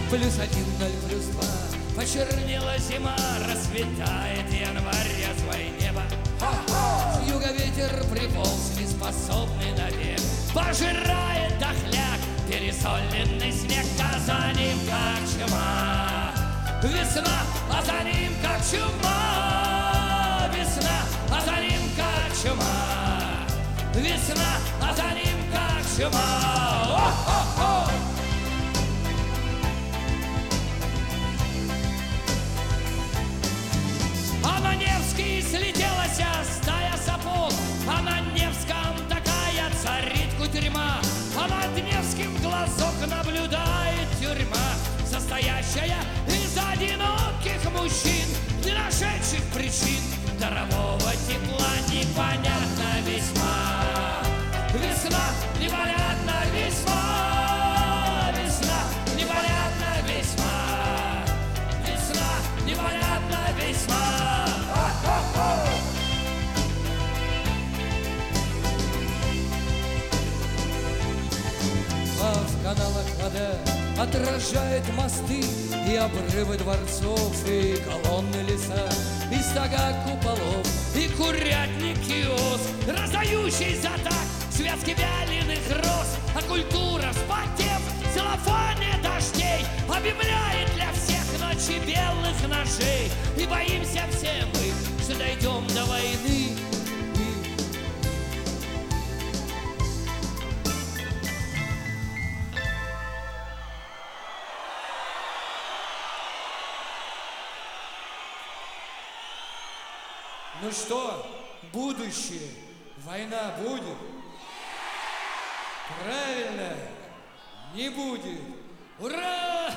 +1, 0, +2. Почернела зима, расцветает январь, резвое небо. С юга ветер приполз, неспособный навек, пожирает дохляк, пересоленный снег, а за ним как чума. Весна, а за ним как чума. Весна, а за ним как чума. Весна, а за ним как чума. О-хо-хо! А на Невский слетелась стая сапог, а на Невском такая царит кутерьма, а над Невским глазок наблюдает тюрьма, состоящая из одиноких мужчин, не нашедших причин дарового тепла, непонятно весьма. Весна, непонятно весьма. Весна, непонятно весьма. Весна, непонятно весьма. А в каналах вода отражает мосты и обрывы дворцов, и колонны леса, и стога куполов, и курятник киоск, раздающий за так связки вяленых роз. А культура, вспотев в целлофане дождей, объявляет для всех ночи белых ножей. И боимся все мы, что дойдем до войны. Ну что, будущее, война будет? Правильно, не будет. Ура!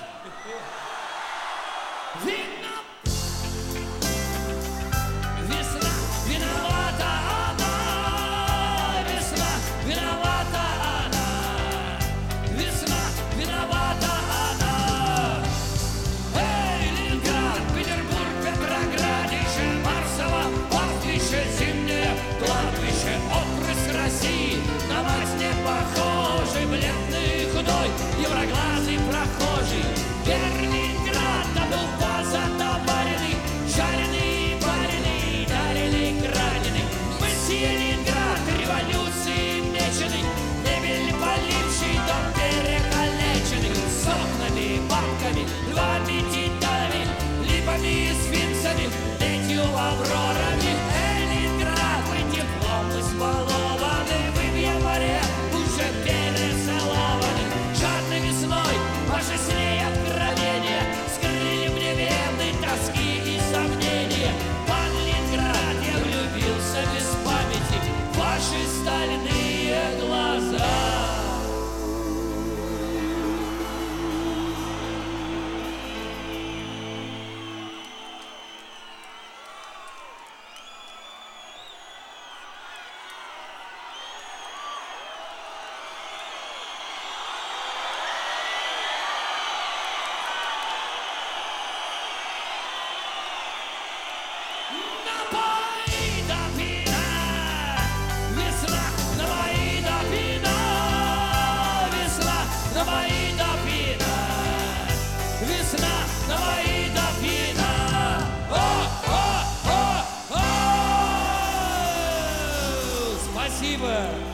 Вина! Весна, виновата она! Весна, виновата она! Весна, виновата она! Эй, Ленинград, Петербург, Петроград, еще Марсово, Москвище, зимнее кладбище, отпрыск России, на мать не похожий, бледный, худой, евроглазый прохожий. Ленинград, да был поза бариный, жареный, пареный, дарили краненый. Мы с Ленинград, революции меченый, мебель поливший, дом перекалеченный, с окнами, бабками, львами, титанами, липами и сфинксами, летью аврорами. Ленинград, вы теплом избалованы, вы в январе уже перецелованы. Жадной весной ваши с ней откровения скрыли мне вены тоски и сомнения. Пан Ленинград, я влюбился без памяти в ваши стальные глаза. Спасибо.